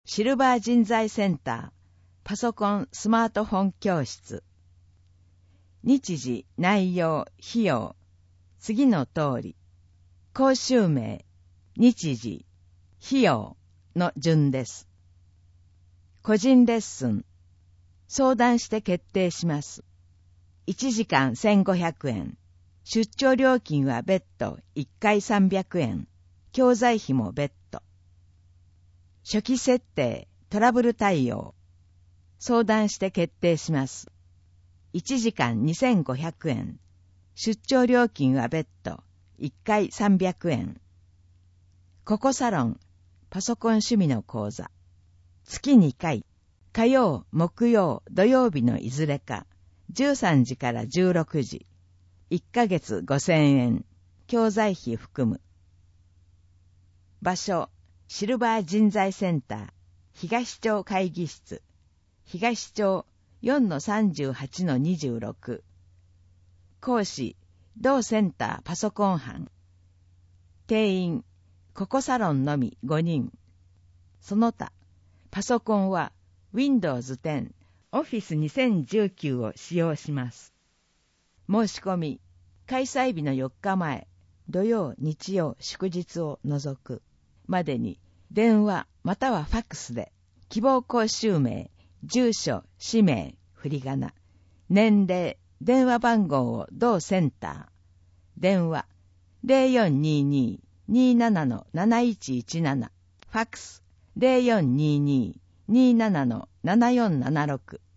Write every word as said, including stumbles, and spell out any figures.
シルバー人材センター、パソコンスマートフォン教室。日時、内容、費用、次の通り。講習名、日時、費用の順です。個人レッスン、相談して決定します。いちじかんせんごひゃくえん。出張料金は別途いっかいさんびゃくえん。教材費も別途。初期設定、トラブル対応。相談して決定します。いちじかんにせんごひゃくえん。出張料金は別途いっかいさんびゃくえん。ココサロン、パソコン趣味の講座。月にかい、火曜、木曜、土曜日のいずれか、じゅうさんじからじゅうろくじ。いっかげつごせんえん。教材費含む。場所、シルバー人材センター、東町会議室。東町 よんのさんじゅうはちのにじゅうろく。講師、同センターパソコン班。定員、ココサロンのみごにん。その他、パソコンは ウィンドウズテン、オフィスにせんじゅうきゅう を使用します。申し込み、開催日のよっかまえ、土曜、日曜、祝日を除くまでに、電話またはファックスで、希望講習名、住所、氏名、振り仮名、年齢、電話番号を同センター、電話 ゼロよんにーにー にーなな なないちいちなな、ファックス ゼロよんにーにー にーなな ななよんななろく